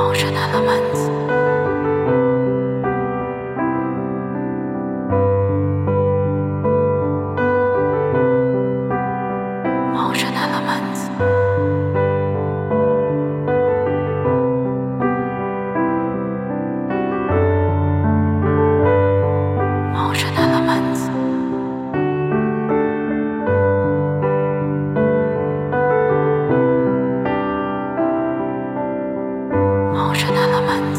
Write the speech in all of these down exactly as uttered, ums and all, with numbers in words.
Emotional Elements. Emotional Elements. Emotional Elements. Emotional Elements.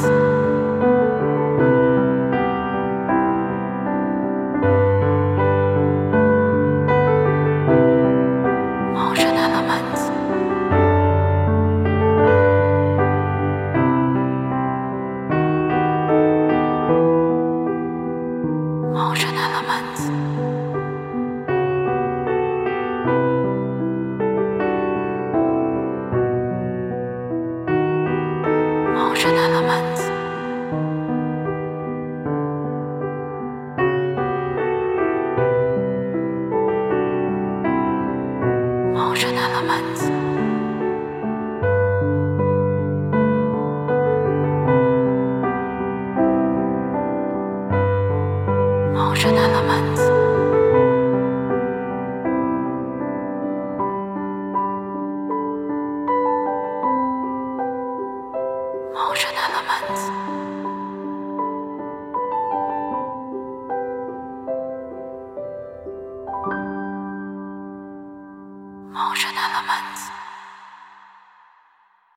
Emotional Elements. Emotional Elements. Emotional Elements. Emotional Elements. Emotional Elements.